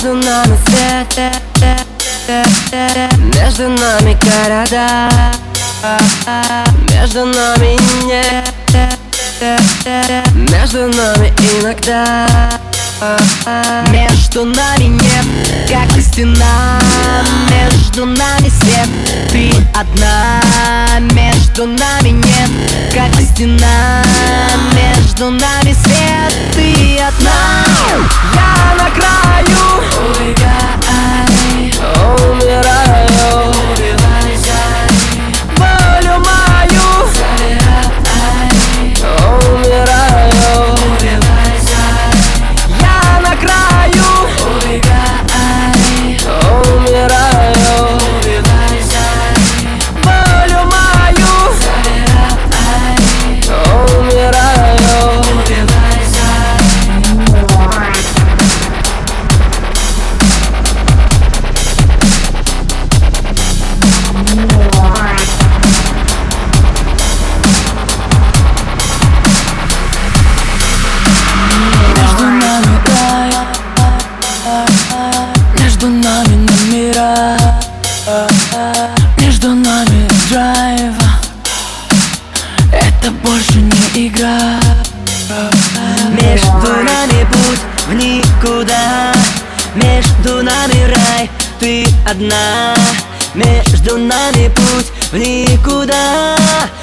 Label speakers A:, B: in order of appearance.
A: Между нами свет, между нами города, между нами нет, между нами иногда.
B: Между нами нет, как и стена. Между нами свет, ты одна. Между нами нет, как и стена. Между нами свет, ты одна.
A: Я на краю, умираю, волю мою, умираю. Я на краю, умираю, волю мою, умираю.
B: Между нами рай, между нами номера, между нами драйв. Это больше не игра. Между нами путь в никуда. Между нами рай, ты одна. Между нами путь в никуда.